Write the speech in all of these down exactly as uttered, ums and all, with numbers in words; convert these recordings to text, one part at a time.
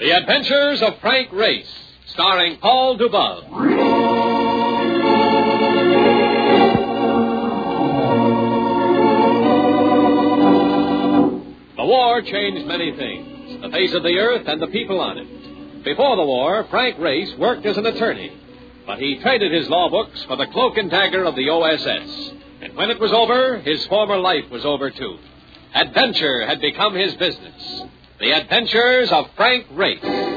The Adventures of Frank Race, starring Paul Dubov. The war changed many things, the face of the earth and the people on it. Before the war, Frank Race worked as an attorney, but he traded his law books for the cloak and dagger of the O S S. And when it was over, his former life was over, too. Adventure had become his business. The Adventures of Frank Race.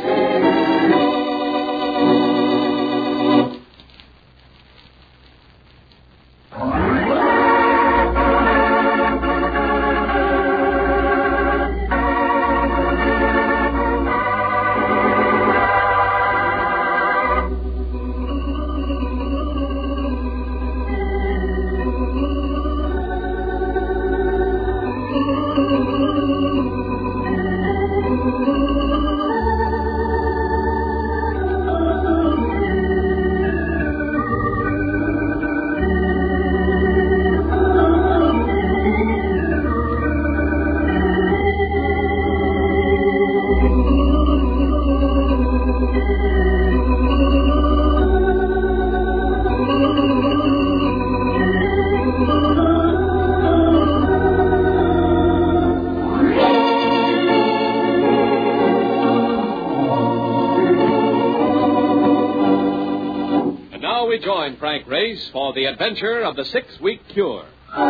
Join Frank Race for the adventure of the six-week cure.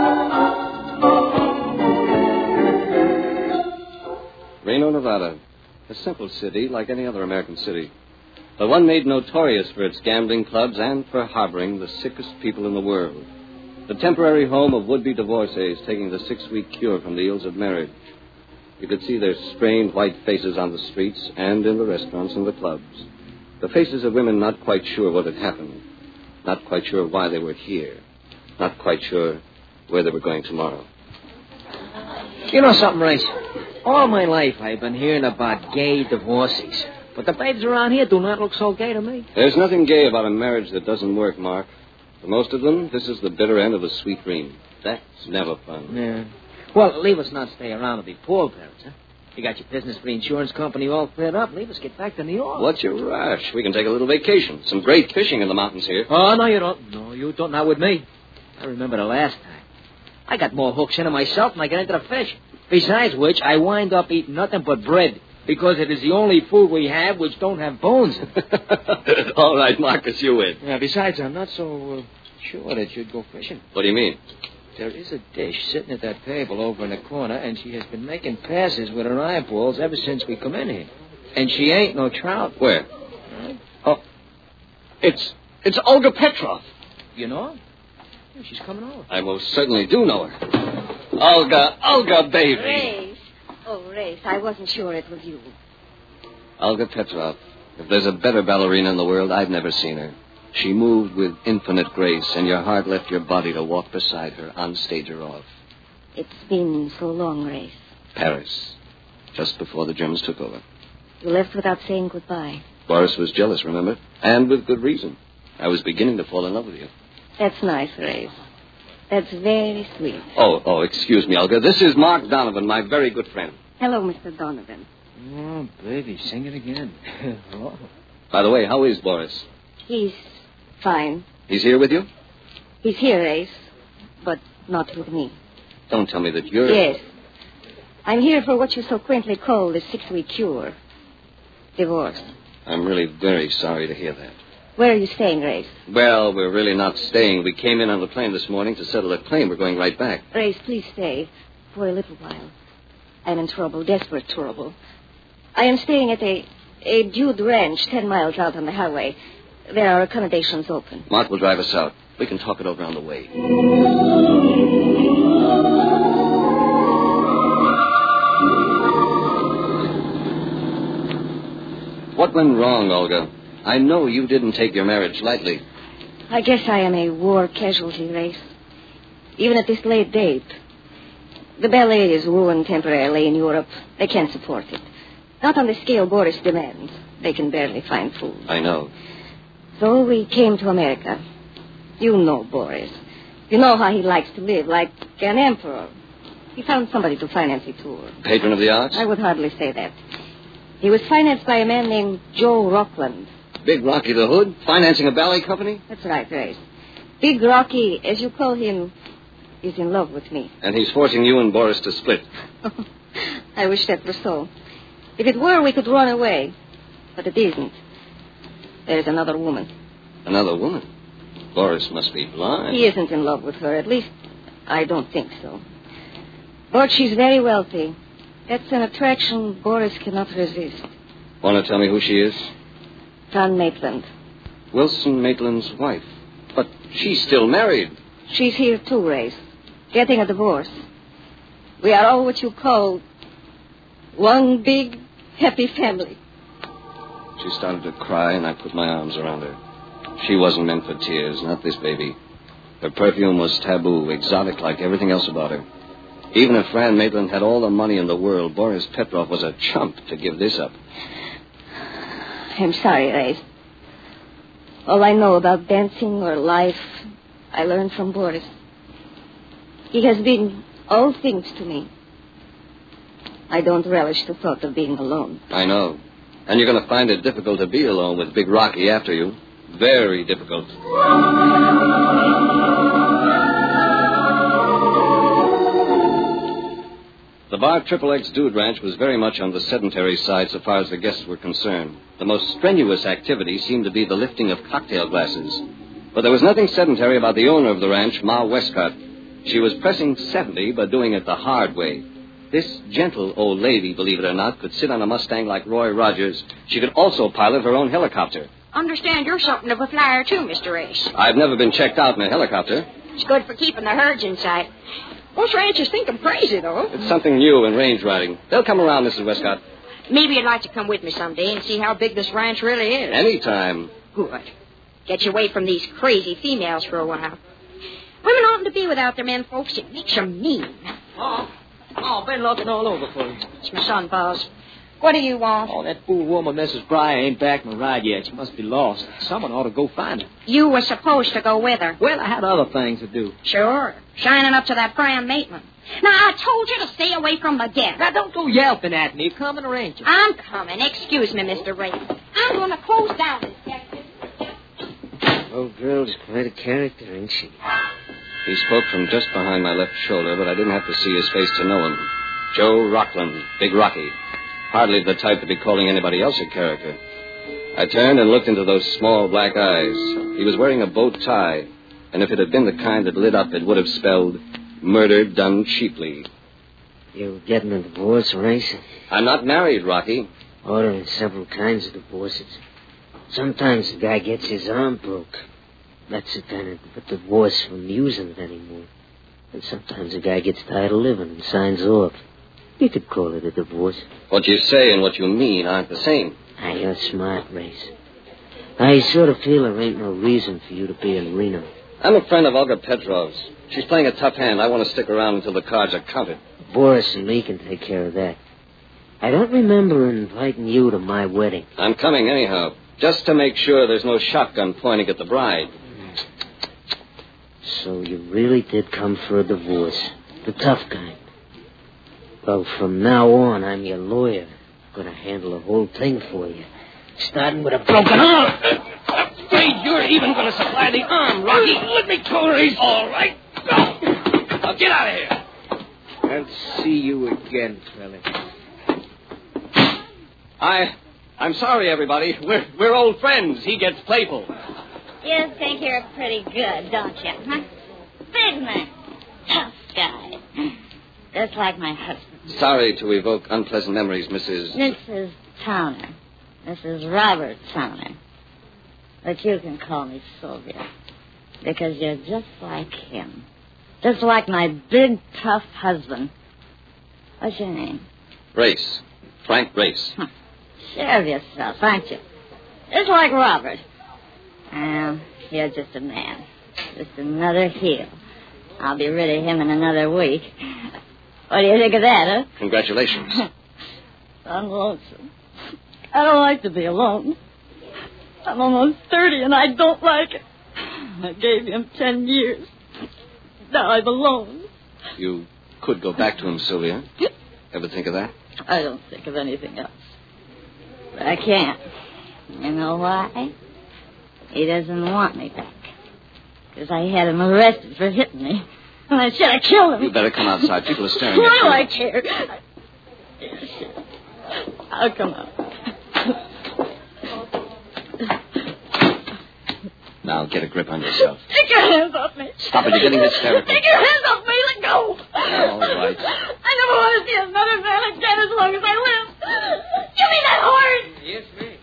Reno, Nevada. A simple city like any other American city, but one made notorious for its gambling clubs and for harboring the sickest people in the world. The temporary home of would-be divorcees taking the six-week cure from the ills of marriage. You could see their strained white faces on the streets and in the restaurants and the clubs. The faces of women not quite sure what had happened. Not quite sure why they were here. Not quite sure where they were going tomorrow. You know something, Race? All my life I've been hearing about gay divorces. But the babes around here do not look so gay to me. There's nothing gay about a marriage that doesn't work, Mark. For most of them, this is the bitter end of a sweet dream. That's never fun. Yeah. Well, leave us not stay around to be poor parents, huh? You got your business for the insurance company all cleared up. Leave us get back to New York. What's your rush? We can take a little vacation. Some great fishing in the mountains here. Oh, no, you don't. No, you don't. Not with me. I remember the last time. I got more hooks into myself than I got into the fish. Besides which, I wind up eating nothing but bread because it is the only food we have which don't have bones. All right, Marcus, you win. Yeah, besides, I'm not so uh, sure that you'd go fishing. What do you mean? There is a dish sitting at that table over in the corner, and she has been making passes with her eyeballs ever since we come in here. And she ain't no trout. Where? Huh? Oh, it's it's Olga Petrov. You know her? Yeah, she's coming over. I most certainly do know her. Olga, Olga, baby. Race. Oh, Race, I wasn't sure it was you. Olga Petrov. If there's a better ballerina in the world, I've never seen her. She moved with infinite grace, and your heart left your body to walk beside her, on stage or off. It's been so long, Race. Paris, just before the Germans took over. You left without saying goodbye. Boris was jealous, remember? And with good reason. I was beginning to fall in love with you. That's nice, Race. That's very sweet. Oh, oh, excuse me, Olga. This is Mark Donovan, my very good friend. Hello, Mister Donovan. Oh, baby, sing it again. Oh. By the way, how is Boris? He's fine. He's here with you? He's here, Race, but not with me. Don't tell me that you're... Yes. I'm here for what you so quaintly call the six-week cure. Divorce. I'm really very sorry to hear that. Where are you staying, Race? Well, we're really not staying. We came in on the plane this morning to settle a claim. We're going right back. Race, please stay for a little while. I'm in trouble, desperate trouble. I am staying at a, a Dude Ranch ten miles out on the highway. There are accommodations open. Mark will drive us out. We can talk it over on the way. What went wrong, Olga? I know you didn't take your marriage lightly. I guess I am a war casualty, Race. Even at this late date. The ballet is ruined temporarily in Europe. They can't support it. Not on the scale Boris demands. They can barely find food. I know. So we came to America. You know Boris. You know how he likes to live, like an emperor. He found somebody to finance a tour. Patron of the arts? I would hardly say that. He was financed by a man named Joe Rockland. Big Rocky the Hood, financing a ballet company? That's right, Grace. Big Rocky, as you call him, is in love with me. And he's forcing you and Boris to split. I wish that were so. If it were, we could run away. But it isn't. There's another woman. Another woman? Boris must be blind. He isn't in love with her. At least, I don't think so. But she's very wealthy. That's an attraction Boris cannot resist. Want to tell me who she is? John Maitland. Wilson Maitland's wife. But she's still married. She's here too, Race. Getting a divorce. We are all what you call one big, happy family. She started to cry, and I put my arms around her. She wasn't meant for tears, not this baby. Her perfume was taboo, exotic like everything else about her. Even if Fran Maitland had all the money in the world, Boris Petrov was a chump to give this up. I'm sorry, Race. All I know about dancing or life, I learned from Boris. He has been all things to me. I don't relish the thought of being alone. I know. And you're going to find it difficult to be alone with Big Rocky after you. Very difficult. The bar Triple X Dude Ranch was very much on the sedentary side so far as the guests were concerned. The most strenuous activity seemed to be the lifting of cocktail glasses. But there was nothing sedentary about the owner of the ranch, Ma Westcott. She was pressing seventy, but doing it the hard way. This gentle old lady, believe it or not, could sit on a Mustang like Roy Rogers. She could also pilot her own helicopter. Understand you're something of a flyer, too, Mister Ace. I've never been checked out in a helicopter. It's good for keeping the herds in sight. Most ranchers think I'm crazy, though. It's something new in range riding. They'll come around, Missus Westcott. Maybe you'd like to come with me someday and see how big this ranch really is. Anytime. Good. Get you away from these crazy females for a while. Women oughtn't to be without their men, folks. It makes them mean. Oh, oh, been looking all over for you. It's my son, Boss. What do you want? Oh, that fool woman, Missus Breyer, ain't back from the ride yet. She must be lost. Someone ought to go find her. You were supposed to go with her. Well, I had other things to do. Sure. Shining up to that Fran Maitland. Now, I told you to stay away from the guests. Now, don't go yelping at me. Come and arrange it. I'm coming. Excuse me, Mister Ray. I'm going to close down this guest. Old girl's quite a character, ain't she? He spoke from just behind my left shoulder, but I didn't have to see his face to know him. Joe Rockland, Big Rocky. Hardly the type to be calling anybody else a character. I turned and looked into those small black eyes. He was wearing a bow tie, and if it had been the kind that lit up, it would have spelled murder done cheaply. You getting a divorce, Race? I'm not married, Rocky. Oh, there are several kinds of divorces. Sometimes the guy gets his arm broke. That's the kind of divorce from using it anymore. And sometimes a guy gets tired of living and signs off. You could call it a divorce. What you say and what you mean aren't the same. Ah, you're smart, Race. I sort of feel there ain't no reason for you to be in Reno. I'm a friend of Olga Petrov's. She's playing a tough hand. I want to stick around until the cards are counted. Boris and me can take care of that. I don't remember inviting you to my wedding. I'm coming anyhow, just to make sure there's no shotgun pointing at the bride. So you really did come for a divorce. The tough kind. Well, from now on, I'm your lawyer. I'm going to handle the whole thing for you. Starting with a broken arm. Afraid you're even going to supply the arm, Rocky. Let me go, Race. All right. Now get out of here. I'll see you again, fella. I... I'm sorry, everybody. We're, we're old friends. He gets playful. You think you're pretty good, don't you, huh? Big man. Tough guy. Just like my husband. Sorry to evoke unpleasant memories, Missus Missus Towner. Missus Robert Towner. But you can call me Sylvia. Because you're just like him. Just like my big, tough husband. What's your name? Race. Frank Race. Huh. Sure of yourself, aren't you? Just like Robert. Well, you're just a man. Just another heel. I'll be rid of him in another week. What do you think of that, huh? Congratulations. I'm lonesome. I don't like to be alone. I'm almost thirty, and I don't like it. I gave him ten years. Now I'm alone. You could go back to him, Sylvia. Ever think of that? I don't think of anything else. But I can't. You know why? He doesn't want me back. Because I had him arrested for hitting me. And I should have killed him. You better come outside. People are staring Why at you. do I care? I'll come up. Now, get a grip on yourself. Take your hands off me. Stop it. You're getting hysterical. Take your hands off me. Let go. All right. I never want to see another man again as long as I live. Give me that horse. Yes, ma'am.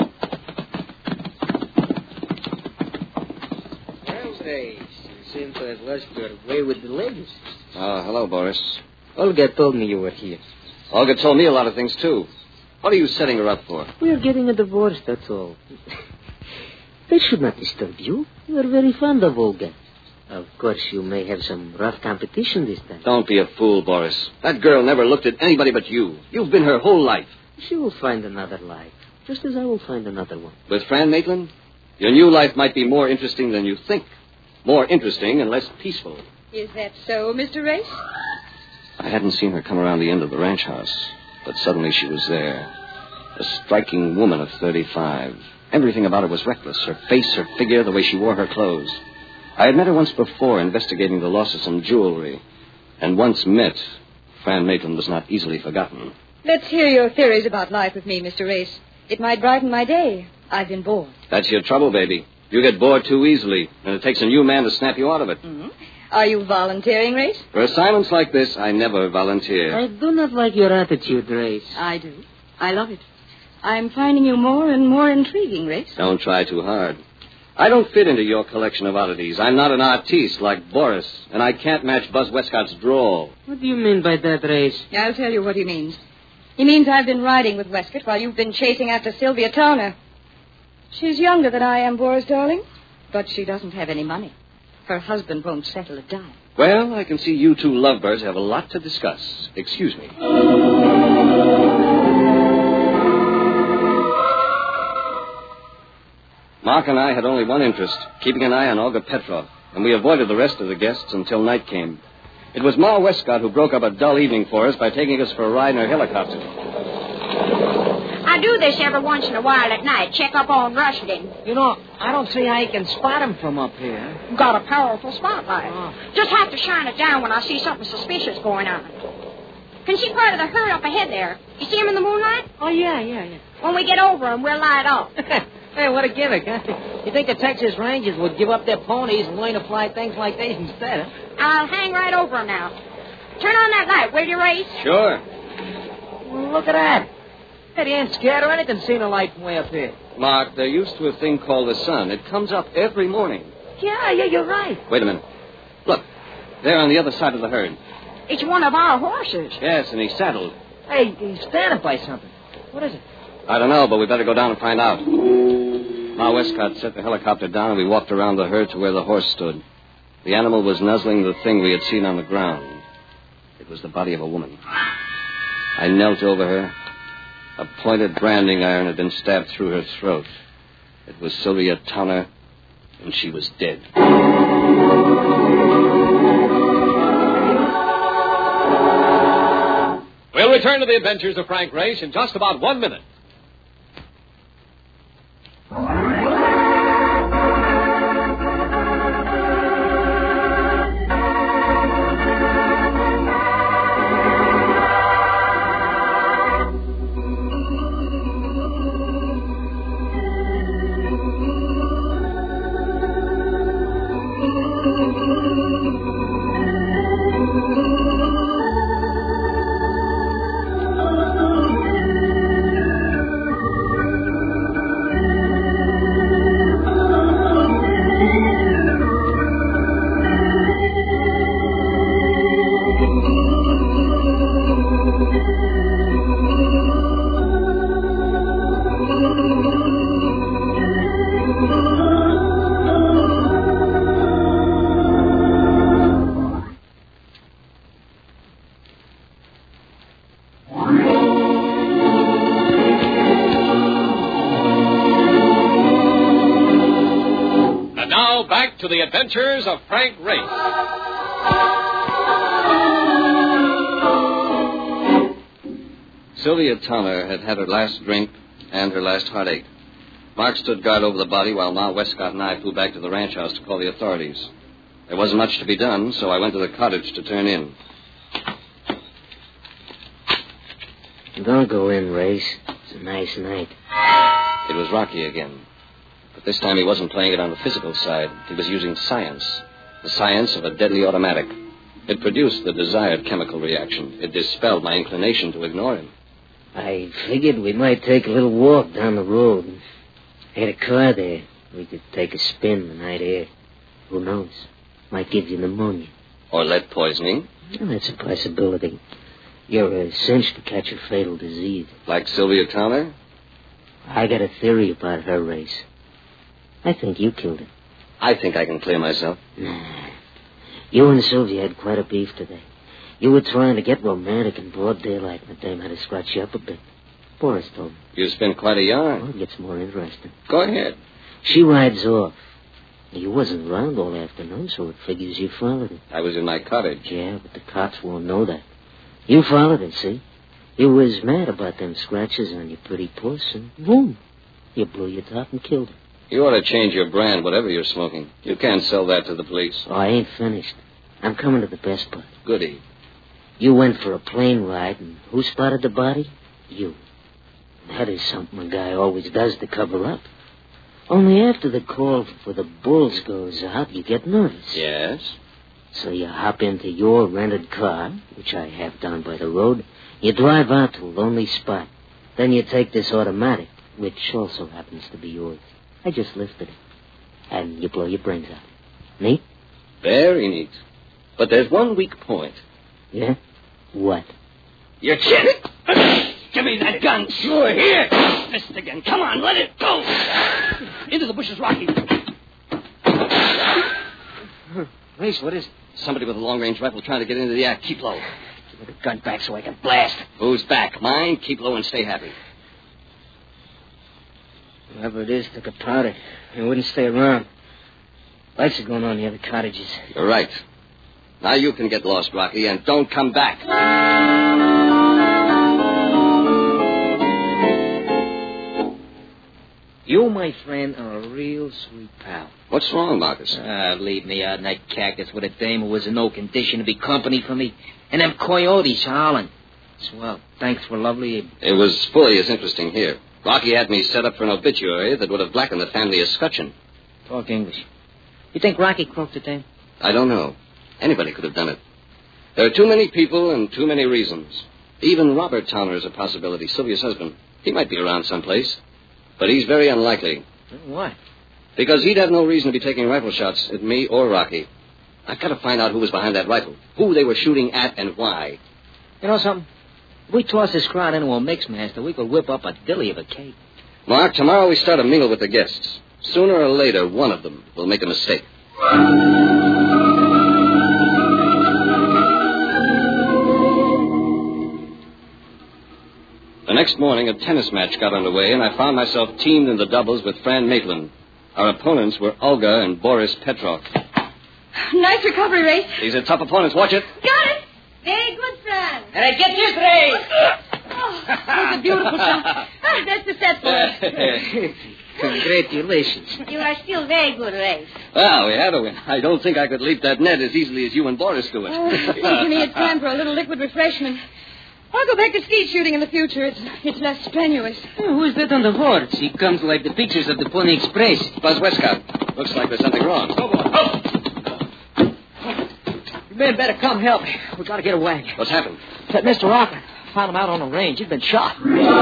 Well, they seem to have lost your way with the ladies. Oh, hello, Boris. Olga told me you were here. Olga told me a lot of things, too. What are you setting her up for? We're getting a divorce, that's all. That should not disturb you. You're very fond of Olga. Of course, you may have some rough competition this time. Don't be a fool, Boris. That girl never looked at anybody but you. You've been her whole life. She will find another life, just as I will find another one. With Fran Maitland, your new life might be more interesting than you think. More interesting and less peaceful. Is that so, Mister Race? I hadn't seen her come around the end of the ranch house, but suddenly she was there. A striking woman of thirty-five. Everything about her was reckless. Her face, her figure, the way she wore her clothes. I had met her once before investigating the loss of some jewelry. And once met, Fran Maitland was not easily forgotten. Let's hear your theories about life with me, Mister Race. It might brighten my day. I've been bored. That's your trouble, baby. You get bored too easily, and it takes a new man to snap you out of it. Mm-hmm. Are you volunteering, Race? For assignments like this, I never volunteer. I do not like your attitude, Race. I do. I love it. I'm finding you more and more intriguing, Race. Don't try too hard. I don't fit into your collection of oddities. I'm not an artiste like Boris, and I can't match Buzz Westcott's drawl. What do you mean by that, Race? I'll tell you what he means. He means I've been riding with Westcott while you've been chasing after Sylvia Toner. She's younger than I am, Boris, darling, but she doesn't have any money. Her husband won't settle a dime. Well, I can see you two lovebirds have a lot to discuss. Excuse me. Mark and I had only one interest, keeping an eye on Olga Petrov, and we avoided the rest of the guests until night came. It was Ma Westcott who broke up a dull evening for us by taking us for a ride in her helicopter. I do this every once in a while at night, check up on Rushden. You know, I don't see how you can spot him from up here. Got a powerful spotlight. Oh. Just have to shine it down when I see something suspicious going on. Can see part of the herd up ahead there. You see him in the moonlight? Oh, yeah, yeah, yeah. When we get over him, we'll light off. Hey, what a gimmick, huh? You think the Texas Rangers would give up their ponies and learn to fly things like these instead, huh? I'll hang right over him now. Turn on that light, will you, Race? Sure. Well, look at that. Hey, he ain't scared or anything seeing a light from way up here. Mark, they're used to a thing called the sun. It comes up every morning. Yeah, yeah, you're right. Wait a minute. Look, there on the other side of the herd. It's one of our horses. Yes, and he's saddled. Hey, he's standing by something. What is it? I don't know, but we better go down and find out. Ma Westcott set the helicopter down, and we walked around the herd to where the horse stood. The animal was nuzzling the thing we had seen on the ground. It was the body of a woman. I knelt over her. A pointed branding iron had been stabbed through her throat. It was Sylvia Towner, and she was dead. We'll return to the adventures of Frank Race in just about one minute. To the adventures of Frank Race. Sylvia Towner had had her last drink And her last heartache. Mark stood guard over the body while Ma Westcott and I flew back to the ranch house to call the authorities. There wasn't much to be done, so I went to the cottage to turn in. Don't go in, Race. It's a nice night. It was Rocky again. But this time he wasn't playing it on the physical side. He was using science. The science of a deadly automatic. It produced the desired chemical reaction. It dispelled my inclination to ignore him. I figured we might take a little walk down the road. I had a car there. We could take a spin in the night air. Who knows? Might give you pneumonia. Or lead poisoning. Well, that's a possibility. You're a cinch to catch a fatal disease. Like Sylvia Towner? I got a theory about her, Race. I think you killed her. I think I can clear myself. Nah. You and Sylvia had quite a beef today. You were trying to get romantic in broad daylight, and the dame had to scratch you up a bit. Boris told me. You spin quite a yarn. Oh, it gets more interesting. Go ahead. She rides off. You wasn't around all afternoon, so it figures you followed her. I was in my cottage. Yeah, but the cops won't know that. You followed her, see? You was mad about them scratches on your pretty puss, and boom, you blew your top and killed her. You ought to change your brand, whatever you're smoking. You can't sell that to the police. Oh, I ain't finished. I'm coming to the best part. Goody. You went for a plane ride, and who spotted the body? You. That is something a guy always does to cover up. Only after the call for the bulls goes out, you get nervous. Yes? So you hop into your rented car, which I have down by the road. You drive out to a lonely spot. Then you take this automatic, which also happens to be yours. I just lifted it. And you blow your brains out. Neat? Very neat. But there's one weak point. Yeah? What? You kid? Give me that gun. Sure, here. Missed again. Come on, let it go. Into the bushes, Rocky. Race, what is it? Somebody with a long-range rifle trying to get into the act. Keep low. Give me the gun back so I can blast. Who's back? Mine? Keep low and stay happy. Whoever it is took a powder. He wouldn't stay around. Lights are going on in the other cottages. You're right. Now you can get lost, Rocky, and don't come back. You, my friend, are a real sweet pal. What's wrong, Marcus? Ah, leave me out in that cactus with a dame who was in no condition to be company for me. And them coyotes howling. Swell. Thanks for lovely... It was fully as interesting here. Rocky had me set up for an obituary that would have blackened the family escutcheon. Talk English. You think Rocky croaked the dame? I don't know. Anybody could have done it. There are too many people and too many reasons. Even Robert Towner is a possibility, Sylvia's husband. He might be around someplace. But he's very unlikely. Why? Because he'd have no reason to be taking rifle shots at me or Rocky. I've got to find out who was behind that rifle, who they were shooting at, and why. You know something? If we toss this crowd into a mix master, we could whip up a dilly of a cake. Mark, tomorrow we start a mingle with the guests. Sooner or later, one of them will make a mistake. The next morning, a tennis match got underway, and I found myself teamed in the doubles with Fran Maitland. Our opponents were Olga and Boris Petrov. Nice recovery, Race. These are tough opponents. Watch it. Got it. Very good, Fran. Hey, get this, Race. Oh, that's a beautiful shot. Ah, that's the set for it. Congratulations. You are still very good, Race. Well, we had a win. I don't think I could leap that net as easily as you and Boris do it. Oh, seems to me it's time for a little liquid refreshment. I'll go back to skeet shooting in the future. It's, it's less strenuous. Oh, who's that on the horse? He comes like the pictures of the Pony Express. Buzz Westcott. Looks like there's something wrong. Go, boy. Oh. You men better come help me. We gotta get a wagon. What's happened? That Mister Rocker. Found him out on the range. He'd been shot.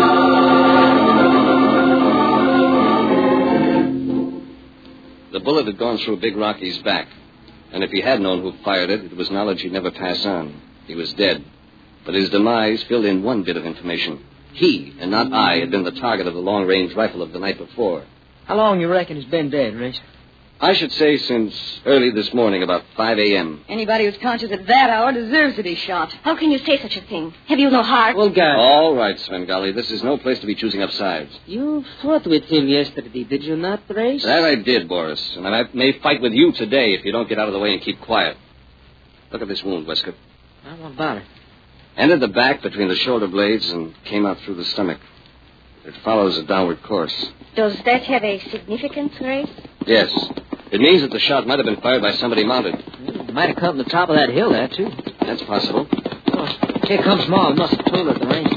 The bullet had gone through Big Rocky's back. And if he had known who fired it, it was knowledge he'd never pass on. He was dead. But his demise filled in one bit of information. He, and not I, had been the target of the long-range rifle of the night before. How long you reckon he's been dead, Race? I should say since early this morning, about five a.m. Anybody who's conscious at that hour deserves to be shot. How can you say such a thing? Have you no heart? Well, guy. All right, Svengali, this is no place to be choosing up sides. You fought with him yesterday, did you not, Race? That I did, Boris. And I may fight with you today if you don't get out of the way and keep quiet. Look at this wound, Westcott. I won't bother. Entered the back between the shoulder blades and came out through the stomach. It follows a downward course. Does that have a significance, Race? Yes. It means that the shot might have been fired by somebody mounted. It might have come from the top of that hill there, too. That's possible. Oh, here comes Ma. Must have told her at the range.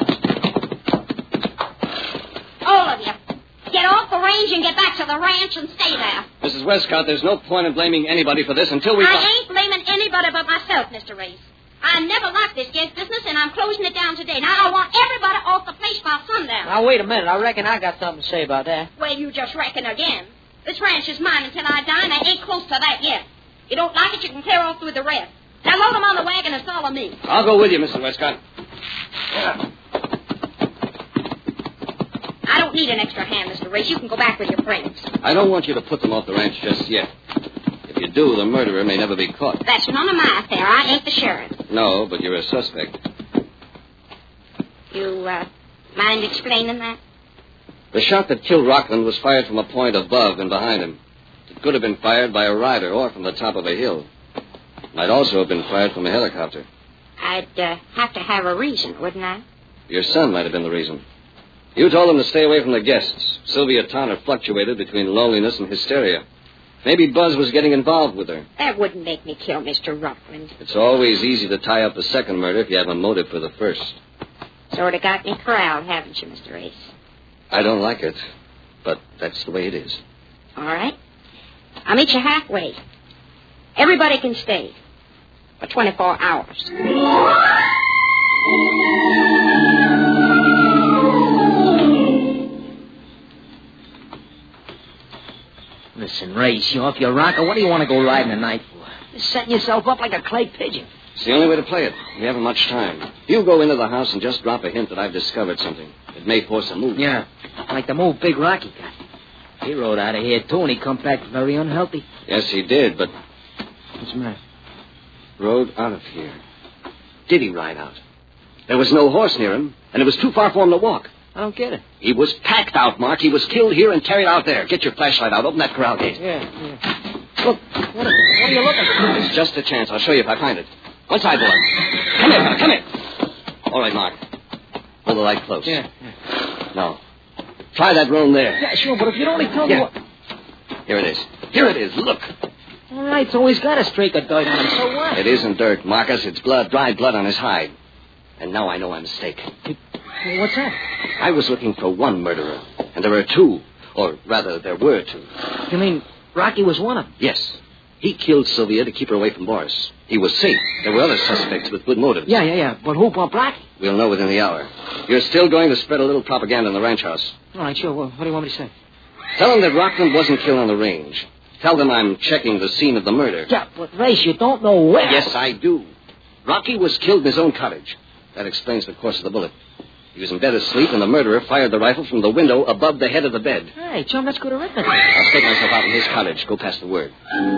All of you, get off the range and get back to the ranch and stay there. Missus Westcott, there's no point in blaming anybody for this until we... I ain't blaming anybody but myself, Mister Race. I never liked this gas business, and I'm closing it down today. Now, I want everybody off the place by sundown. Now, wait a minute. I reckon I got something to say about that. Well, you just reckon again. This ranch is mine until I die, and I ain't close to that yet. You don't like it, you can clear off with the rest. Now, load them on the wagon and follow me. I'll go with you, Missus Westcott. Yeah. I don't need an extra hand, Mister Race. You can go back with your friends. I don't want you to put them off the ranch just yet. If you do, the murderer may never be caught. That's none of my affair. I ain't the sheriff. No, but you're a suspect. You, uh, mind explaining that? The shot that killed Rockland was fired from a point above and behind him. It could have been fired by a rider or from the top of a hill. It might also have been fired from a helicopter. I'd uh, have to have a reason, wouldn't I? Your son might have been the reason. You told him to stay away from the guests. Sylvia Towner fluctuated between loneliness and hysteria. Maybe Buzz was getting involved with her. That wouldn't make me kill Mister Rockland. It's always easy to tie up the second murder if you have a motive for the first. Sort of got me corralled, haven't you, Mister Race? I don't like it, but that's the way it is. All right. I'll meet you halfway. Everybody can stay for twenty-four hours. Listen, Race, you off your rocker? What do you want to go riding tonight for? You're setting yourself up like a clay pigeon. It's the only way to play it. We haven't much time. You go into the house and just drop a hint that I've discovered something. It may force a move. Yeah, like the move Big Rocky got. He rode out of here, too, and he come back very unhealthy. Yes, he did, but... What's the matter? Rode out of here. Did he ride out? There was no horse near him, and it was too far for him to walk. I don't get it. He was packed out, Mark. He was killed here and carried out there. Get your flashlight out. Open that corral gate. Yeah, yeah. Look, what are, what are you looking for? It's just a chance. I'll show you if I find it. One side, boy. Come here, fella. Come here. All right, Mark. Hold the light close. Yeah, yeah. Now, try that room there. Yeah, sure, but if you'd only tell yeah. me what... Here it is. Here it is. Look. All right, so he's got a streak of dirt on him. So what? It isn't dirt, Marcus. It's blood, dried blood on his hide. And now I know my mistake. Well, what's that? I was looking for one murderer, and there are two. Or, rather, there were two. You mean Rocky was one of them? Yes. He killed Sylvia to keep her away from Boris. He was safe. There were other suspects with good motives. Yeah, yeah, yeah. But who bumped Rocky? We'll know within the hour. You're still going to spread a little propaganda in the ranch house. All right, sure. Well, what do you want me to say? Tell them that Rockland wasn't killed on the range. Tell them I'm checking the scene of the murder. Yeah, but, Race, you don't know where. Yes, I do. Rocky was killed in his own cottage. That explains the course of the bullet. He was in bed asleep, and the murderer fired the rifle from the window above the head of the bed. Hey, chum, that's good arithmetic. I'll take myself out in his cottage. Go pass the word.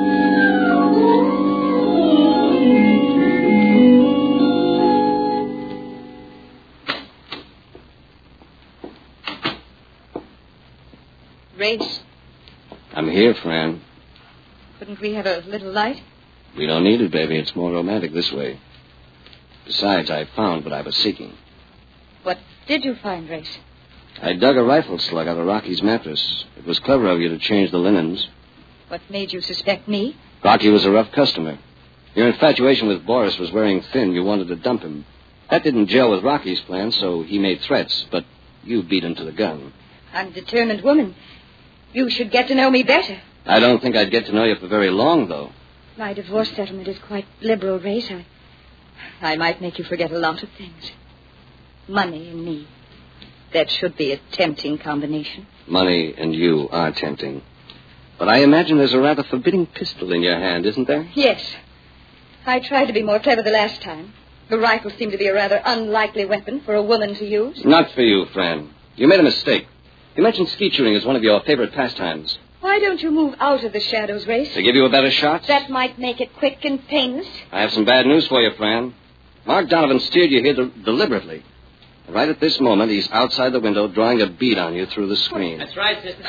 Race, I'm here, Fran. couldn't we have a little light? We don't need it, baby. It's more romantic this way. Besides, I found what I was seeking. What did you find, Race? I dug a rifle slug out of Rocky's mattress. It was clever of you to change the linens. What made you suspect me? Rocky was a rough customer. Your infatuation with Boris was wearing thin. You wanted to dump him. That didn't gel with Rocky's plan, so he made threats, but you beat him to the gun. I'm a determined woman. You should get to know me better. I don't think I'd get to know you for very long, though. My divorce settlement is quite liberal, Race. I, I might make you forget a lot of things. Money and me. That should be a tempting combination. Money and you are tempting. But I imagine there's a rather forbidding pistol in your hand, isn't there? Yes. I tried to be more clever the last time. The rifle seemed to be a rather unlikely weapon for a woman to use. Not for you, Fran. You made a mistake. You mentioned skeet shooting as one of your favorite pastimes. Why don't you move out of the shadows, Race? To give you a better shot? That might make it quick and painless. I have some bad news for you, Fran. Mark Donovan steered you here de- deliberately. And right at this moment, he's outside the window drawing a bead on you through the screen. That's right, sister.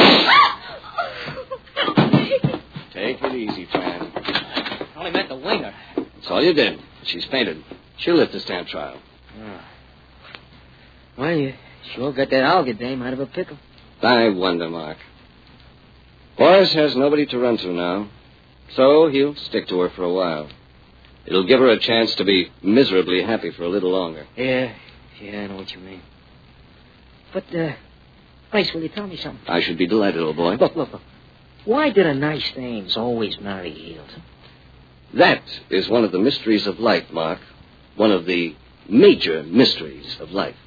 Take it easy, Fran. I only meant the winger. That's all you did. She's fainted. She'll live to stand trial. Oh. Well, you Sure got that Olga dame out of a pickle. I wonder, Mark. Boris has nobody to run to now, so he'll stick to her for a while. It'll give her a chance to be miserably happy for a little longer. Yeah, yeah, I know what you mean. But, uh, Grace, will you tell me something? I should be delighted, old boy. Look, look, look. Why do the nice dames always marry heels? That is one of the mysteries of life, Mark. One of the major mysteries of life.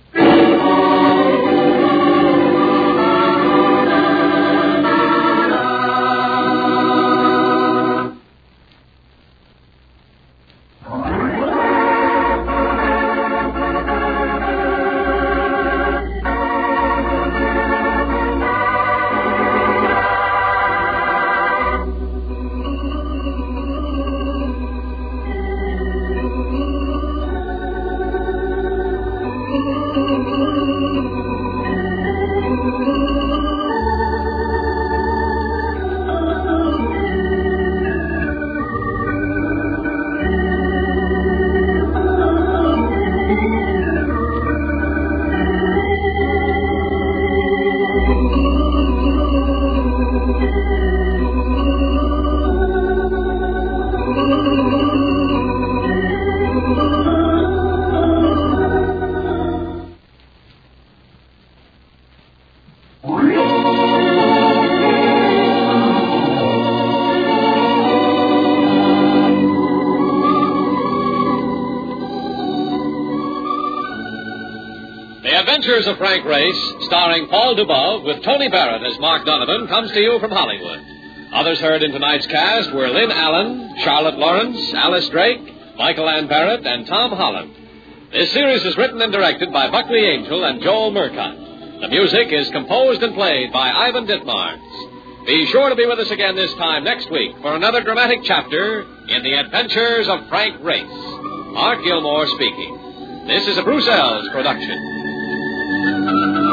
Adventures of Frank Race, starring Paul Dubov with Tony Barrett as Mark Donovan, comes to you from Hollywood. Others heard in tonight's cast were Lynn Allen, Charlotte Lawrence, Alice Drake, Michael Ann Barrett, and Tom Holland. This series is written and directed by Buckley Angel and Joel Murcott. The music is composed and played by Ivan Ditmars. Be sure to be with us again this time next week for another dramatic chapter in the Adventures of Frank Race. Mark Gilmore speaking. This is a Bruce Ells production.